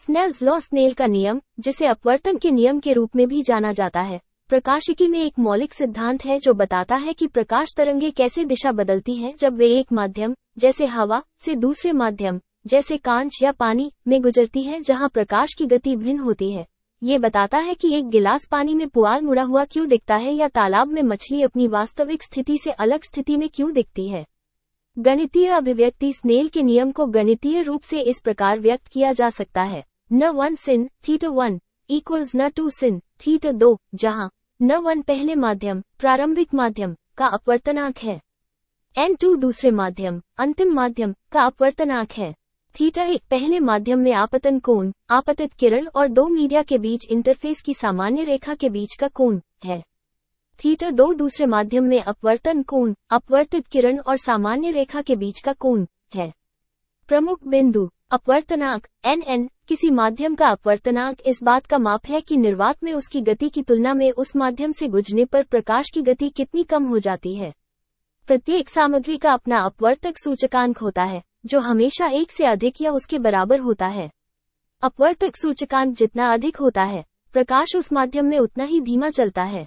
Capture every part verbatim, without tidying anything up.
Snell's law snail का नियम, जिसे अपवर्तन के नियम के रूप में भी जाना जाता है, प्रकाशिकी में एक मौलिक सिद्धांत है जो बताता है कि प्रकाश तरंगें कैसे दिशा बदलती हैं जब वे एक माध्यम, जैसे हवा, से दूसरे माध्यम, जैसे कांच या पानी, में गुजरती हैं जहां प्रकाश की गति भिन्न होती है। ये बताता है कि एक गिलास पानी में पुआल मुड़ा हुआ क्यों दिखता है या तालाब में मछली अपनी वास्तविक स्थिति से अलग स्थिति में क्यों दिखती है। गणितीय अभिव्यक्ति स्नेल के नियम को गणितीय रूप से इस प्रकार व्यक्त किया जा सकता है, n one sin theta one equals n two sin theta दो, जहां न वन पहले माध्यम, प्रारंभिक माध्यम, का अपवर्तनांक है, एन टू दूसरे माध्यम, अंतिम माध्यम, का अपवर्तनांक है, थीटा एक पहले माध्यम में आपतन कोण, आपतित किरण और दो मीडिया के बीच इंटरफेस की सामान्य रेखा के बीच का कोण है, थीटा दो दूसरे माध्यम में अपवर्तन कोण, अपवर्तित किरण और सामान्य रेखा के बीच का कोण है। प्रमुख बिंदु अपवर्तनांक एन एन किसी माध्यम का अपवर्तनांक इस बात का माप है कि निर्वात में उसकी गति की तुलना में उस माध्यम से गुजरने पर प्रकाश की गति कितनी कम हो जाती है। प्रत्येक सामग्री का अपना अपवर्तक सूचकांक होता है, जो हमेशा एक से अधिक या उसके बराबर होता है। अपवर्तक सूचकांक जितना अधिक होता है, प्रकाश उस माध्यम में उतना ही धीमा चलता है।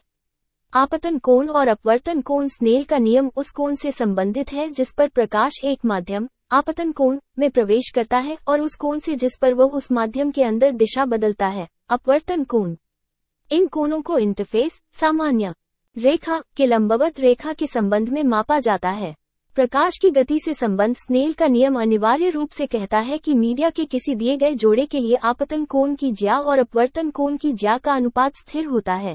आपतन कोण और अपवर्तन कोण स्नेल का नियम उस कोण से संबंधित है जिस पर प्रकाश एक माध्यम, आपतन कोण, में प्रवेश करता है और उस कोण से जिस पर वह उस माध्यम के अंदर दिशा बदलता है, अपवर्तन कोण। इन कोणों को इंटरफेस, सामान्य रेखा, के लंबवत रेखा के संबंध में मापा जाता है। प्रकाश की गति से संबंध स्नेल का नियम अनिवार्य रूप से कहता है कि मीडिया के किसी दिए गए जोड़े के लिए आपतन कोण की ज्या और अपवर्तन कोण की ज्या का अनुपात स्थिर होता है।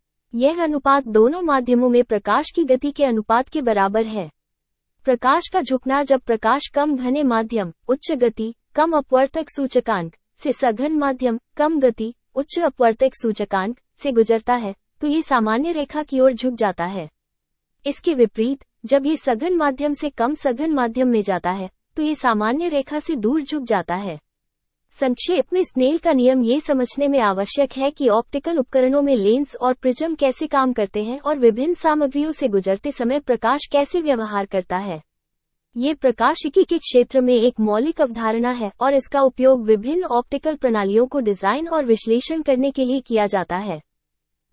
यह अनुपात दोनों माध्यमों में प्रकाश की गति के अनुपात के बराबर है। प्रकाश का झुकना जब प्रकाश कम घने माध्यम, उच्च गति, कम अपवर्तक सूचकांक, से सघन माध्यम, कम गति, उच्च अपवर्तक सूचकांक, से गुजरता है, तो ये सामान्य रेखा की ओर झुक जाता है। इसके विपरीत, जब ये सघन माध्यम से कम सघन माध्यम में जाता है, तो ये सामान्य रेखा से दूर झुक जाता है। संक्षेप में स्नेल का नियम ये समझने में आवश्यक है कि ऑप्टिकल उपकरणों में लेंस और प्रिज्म कैसे काम करते हैं और विभिन्न सामग्रियों से गुजरते समय प्रकाश कैसे व्यवहार करता है। ये प्रकाशिकी के क्षेत्र में एक मौलिक अवधारणा है और इसका उपयोग विभिन्न ऑप्टिकल प्रणालियों को डिजाइन और विश्लेषण करने के लिए किया जाता है।